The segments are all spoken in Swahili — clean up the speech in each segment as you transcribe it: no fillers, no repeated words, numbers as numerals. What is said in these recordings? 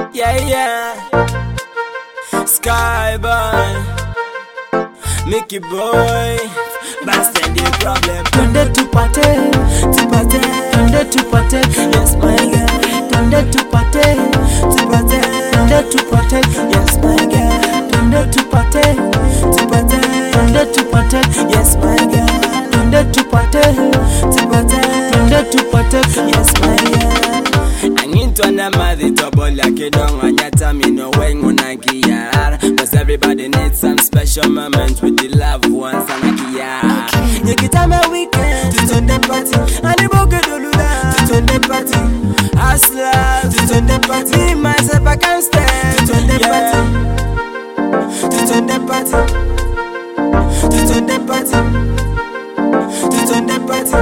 Yeah, yeah. Skyboy, Mickey Boy, Bastard the problem. Tunde tupate, tupate, tunde tupate, yes my girl. Tunde tupate, tupate, tunde tupate, yes my girl. Tunde tupate, tupate, tunde tupate, yes my girl. Tunde tupate, tupate, tunde tupate, yes my girl. Into an amadi trouble like you don't want your time, you know when on a gear. Cause everybody needs some special moments with the loved ones and a gear. You get time a weekend to turn the party, and the boga do that to turn the party. Hustler to turn the party, me myself I can't stand to turn the party, to turn the party, to turn the party, to turn the party.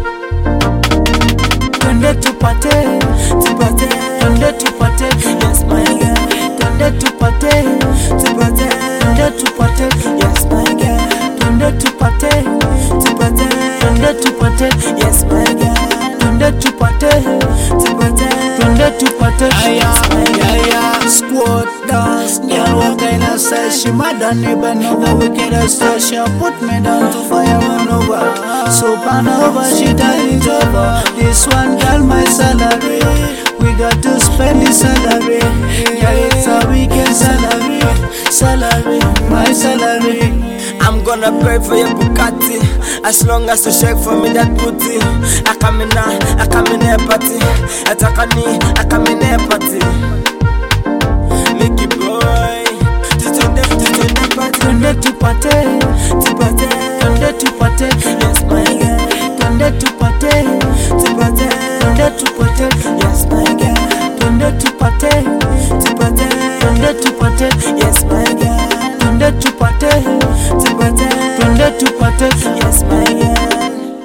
Tunde tupate, tupate, tunde tupate, yes my girl. Tunde tupate, tupate, tunde tupate, yes my girl. Tunde tupate, tupate, tunde tupate, yes my girl. Tunde tupate, tupate, tunde tupate, yes my girl. Squad dance, girl, what kind of style? She mad and even know the wickedest style. She put me down to fire and over. Supernova, she done it over. This one, girl, my salary. We got to spend the salary. Yeah, it's a weekend salary. Salary, my salary. I'm gonna pay for your Bugatti as long as you shake for me that booty. I come in a party. I come in a party. Mickey Boy, to turn the party. Tunde tupate, tupate, tunde tupate, yes my girl. Tunde tupate, tupate, tunde tupate, yes my girl. Tunde tupate, tupate, tunde tupate, yes my girl. Tunde tupate, tupate, tunde tupate, yes my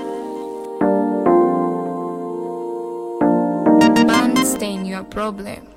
girl. Band stain your problem.